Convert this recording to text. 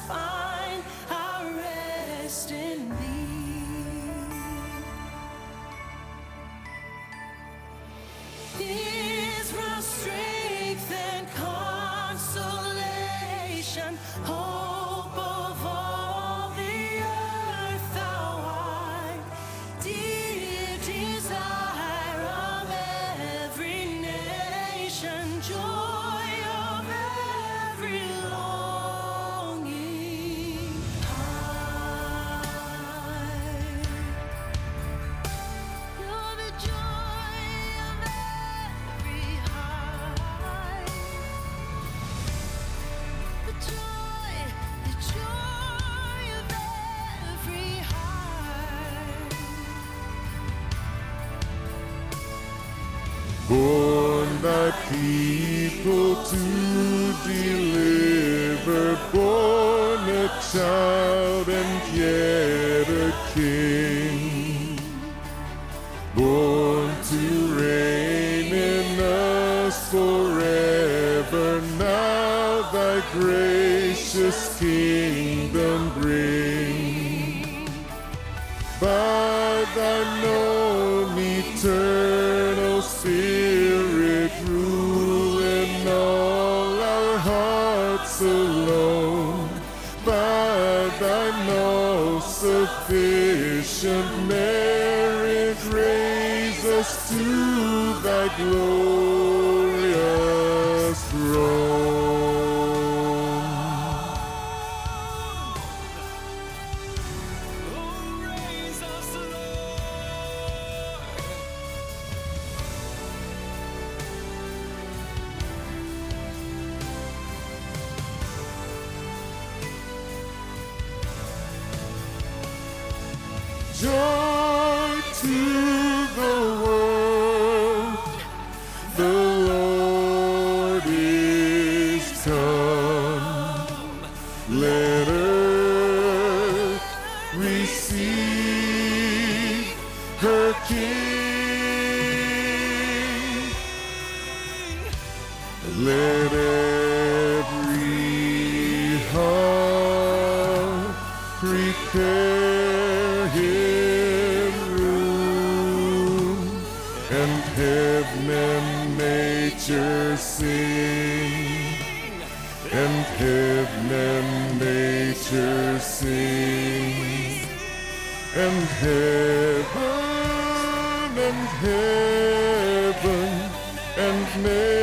find our rest in thee. Israel, strength and consolation, hope of all the earth, thou art, dear desire of every nation, joy of every longing heart. You're the joy of every heart. The joy of every heart. Born thy people to deliver, born a child and yet a king, born to reign in us forever. Now thy gracious kingdom bring, by thine own eternal Spirit rule in all our hearts alone. By thine all-sufficient merit raise us to thy glorious throne. Oh, raise us, Lord. Joy to the world, the Lord is come. Let earth receive her King. Let every heart prepare him room, and heaven and nature sing, and heaven and nature sing, and heaven and nature